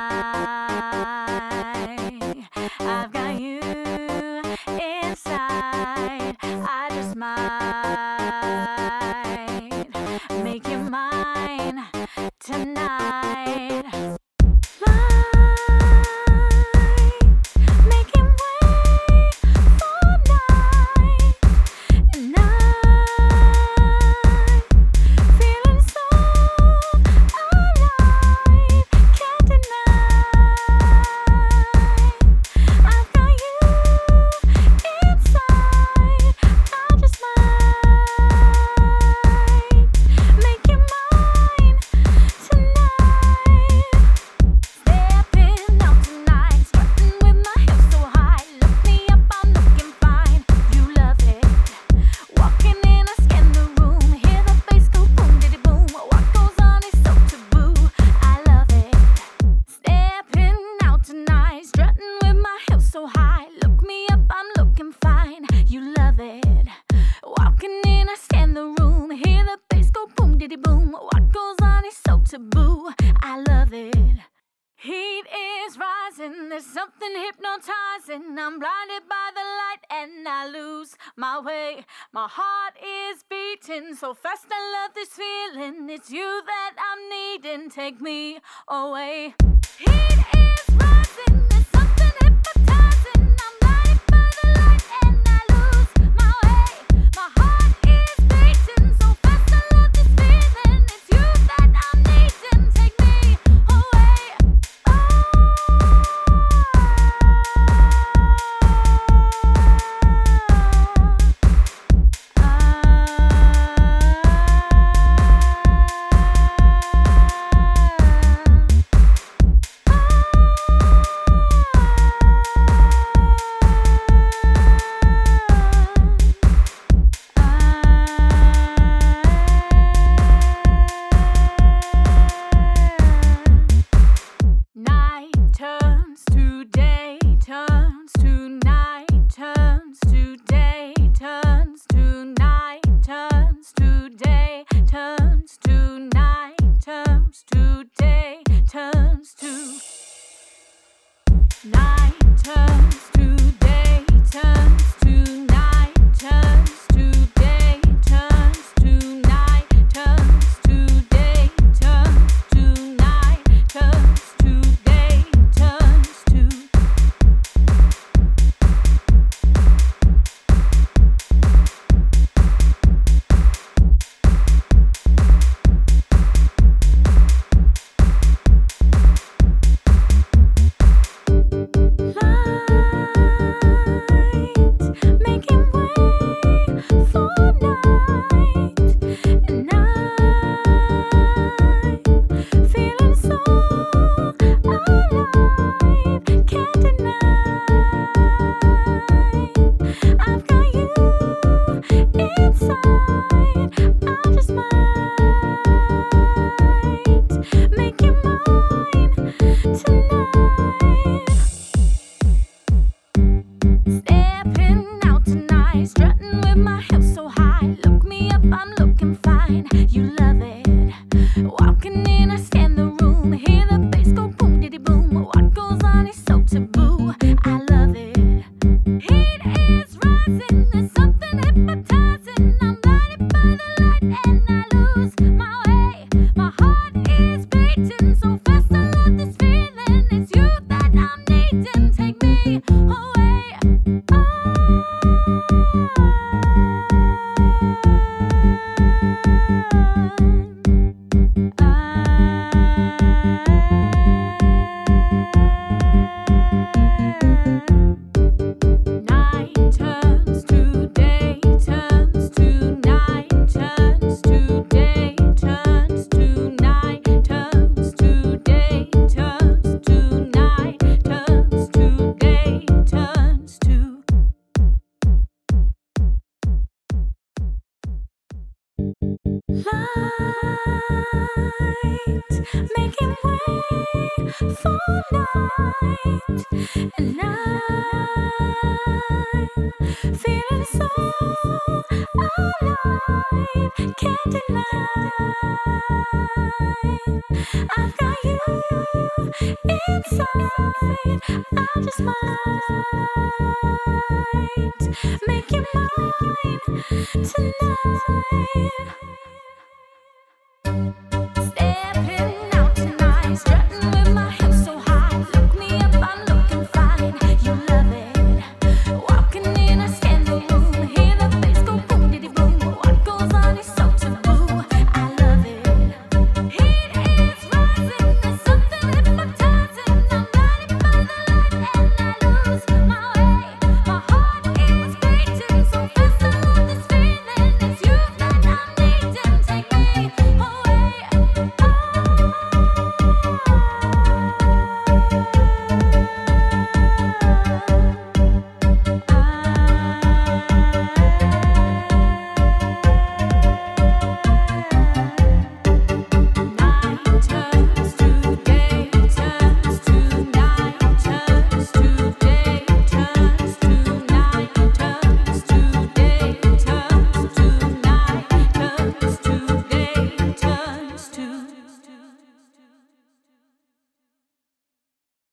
I've got you inside. I just might make you mine tonight. Making way for night and night, feeling so alive, can't deny. I've got you inside. I just might make you mine tonight. Stepping out tonight, strutting with my hips so high. Look me up, I'm looking fine. You love it. Walking in, I scan the room. Hear the bass go boom, diddy boom. What goes on is so taboo. I love it. Stepping out tonight, strutting with my hips so high. Look me up, I'm looking fine. You love it. Walking in, I scan the room. Hear the bass go boom, diddy boom. What goes on is so taboo. I love it. Heat is rising, there's something hypnotizing. I'm blinded by the light and I lose my way. My heart is beating so fast, I love this feeling. It's you that I'm needing, take me away. Heat is rising, there's something hypnotizing. I'm blinded by the light and I lose my way. My heart is beating so fast, I love this feeling. It's you that I'm needing, take me away. Night turns to day, turns to night, turns to day, turns to night, turns to day, turns to night, turns to day, turns to night, turns to day, turns to night, turns to day, turns to night, turns to day, turns to night, turns to day, turns to light, making way for night and night, feeling so alive, can't deny. I've got you inside. I just might make you mine tonight. Stepping out tonight, strutting with my hips so high. Look me up, I'm looking fine. You love it. Walking in, I scan the room. Hear the bass go boom, diddy boom. What goes on is so taboo. I love it. Heat is rising, there's something hypnotizing. I'm blinded by the light and I lose my way. My heart is beating so fast, I love this feeling. It's you that I'm needing, take me away. Night turns to day, turns to night, turns to day, turns to night, turns to day, turns to night, turns to day, turns to light, making way for night and night, feeling so alive, can't deny. I've got you inside. I just might make you mine tonight. Stepping out tonight, strutting with my